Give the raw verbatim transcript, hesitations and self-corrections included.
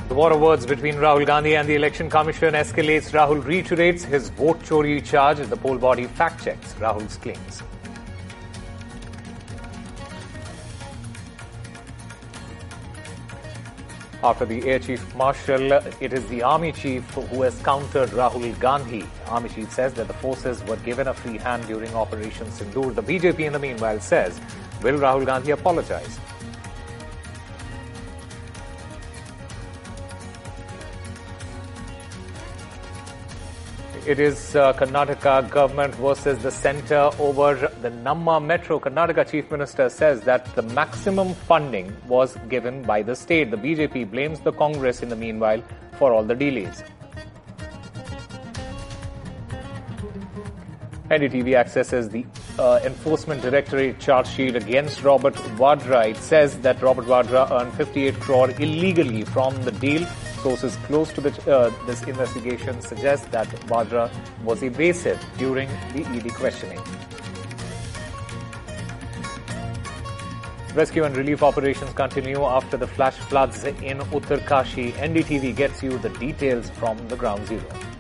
The war of words between Rahul Gandhi and the Election Commission escalates. Rahul reiterates his vote chori charge. The poll body fact-checks Rahul's claims. After the Air Chief Marshal, it is the Army Chief who has countered Rahul Gandhi. Army Chief says that the forces were given a free hand during Operation Sindoor. The B J P, in the meanwhile, says, will Rahul Gandhi apologize? It is uh, Karnataka government versus the centre over the Namma Metro. Karnataka Chief Minister says that the maximum funding was given by the state. The B J P blames the Congress in the meanwhile for all the delays. N D T V accesses the uh, Enforcement Directorate charge sheet against Robert Vadra. It says that Robert Vadra earned fifty-eight crore illegally from the deal. Sources close to the, uh, this investigation suggest that Vadra was evasive during the E D questioning. Rescue and relief operations continue after the flash floods in Uttarkashi. N D T V gets you the details from the ground zero.